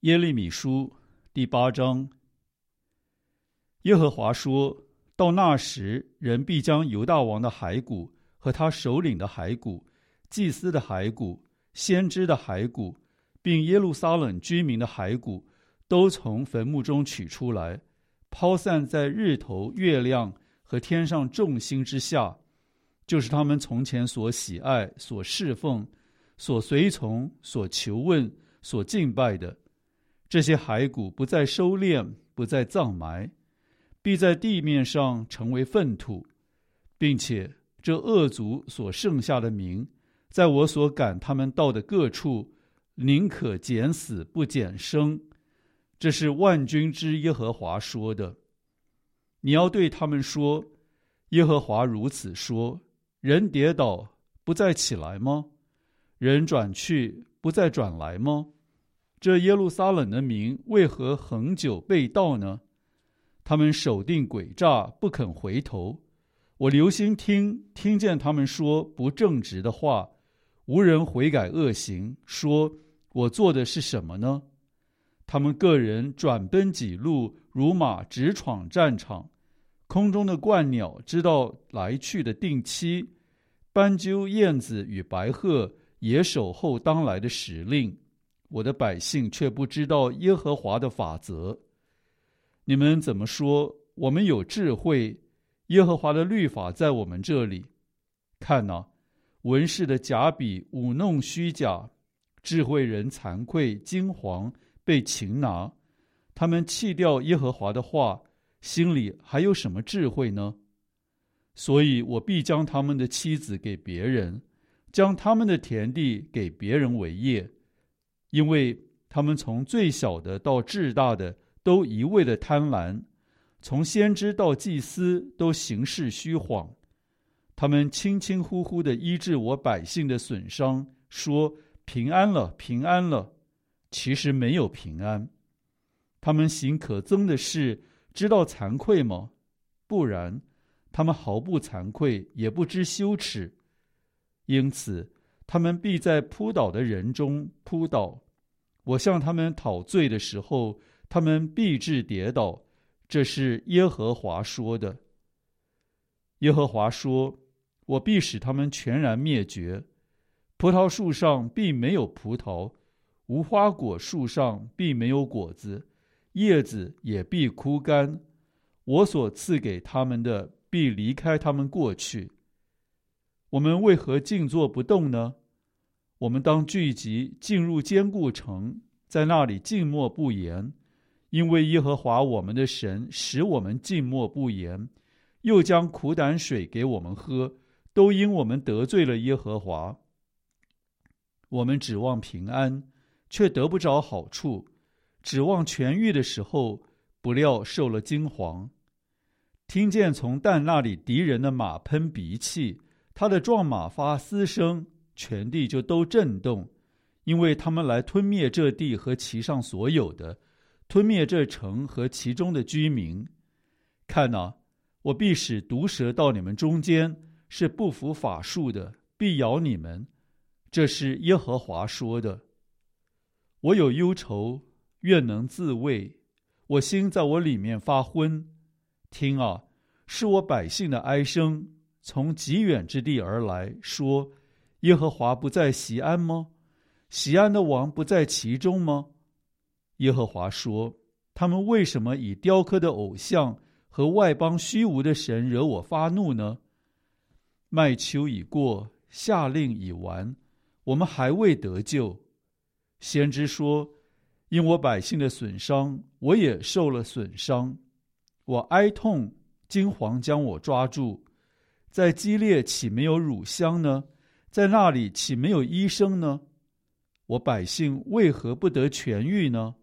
耶利米书第8章。耶和华说，到那时，人必将犹大王的骸骨和他首领的骸骨、祭司的骸骨、先知的骸骨，并耶路撒冷居民的骸骨，都从坟墓中取出来，抛散在日头、月亮和天上众星之下，就是他们从前所喜爱、所侍奉、所随从、所求问、所敬拜的。这些骸骨不再收敛，不再葬埋，必在地面上成为粪土，并且这恶族所剩下的民，在我所赶他们到的各处，宁可减死不减生。这是万军之耶和华说的。你要对他们说，耶和华如此说：人跌倒不再起来吗？人转去不再转来吗？这耶路撒冷的民为何恒久被盗呢？他们守定诡诈，不肯回头。我留心听见他们说不正直的话，无人悔改恶行，说我做的是什么呢？他们个人转奔己路，如马直闯战场。空中的鹳鸟知道来去的定期，斑鸠、燕子与白鹤也守候当来的时令。我的百姓却不知道耶和华的法则。你们怎么说我们有智慧？耶和华的律法在我们这里。看哪，文士的假笔舞弄虚假，智慧人惭愧惊惶，被擒拿。他们弃掉耶和华的话，心里还有什么智慧呢？所以我必将他们的妻子给别人，将他们的田地给别人为业，因为他们从最小的到至大的都一味的贪婪，从先知到祭司都行事虚谎。他们轻轻呼呼地医治我百姓的损伤，说平安了，平安了，其实没有平安。他们行可憎的事，知道惭愧吗？不然，他们毫不惭愧，也不知羞耻。因此他们必在扑倒的人中扑倒。我向他们讨罪的时候，他们必致跌倒。这是耶和华说的。耶和华说，我必使他们全然灭绝。葡萄树上必没有葡萄，无花果树上必没有果子，叶子也必枯干。我所赐给他们的必离开他们过去。我们为何静坐不动呢？我们当聚集进入坚固城，在那里静默不言，因为耶和华我们的神使我们静默不言，又将苦胆水给我们喝，都因我们得罪了耶和华。我们指望平安，却得不着好处；指望痊愈的时候，不料受了惊惶。听见从但那里敌人的马喷鼻气，他的壮马发嘶声，全地就都震动，因为他们来吞灭这地和其上所有的，吞灭这城和其中的居民。看哪，我必使毒蛇到你们中间，是不服法术的，必咬你们。这是耶和华说的。我有忧愁，愿能自慰，我心在我里面发昏。听啊，是我百姓的哀声，从极远之地而来，说耶和华不在锡安吗？锡安的王不在其中吗？耶和华说，他们为什么以雕刻的偶像和外邦虚无的神惹我发怒呢？麦秋已过，夏令已完，我们还未得救。先知说，因我百姓的损伤，我也受了损伤。我哀痛，惊惶将我抓住。在基列岂没有乳香呢？在那里岂没有医生呢？我百姓为何不得痊愈呢？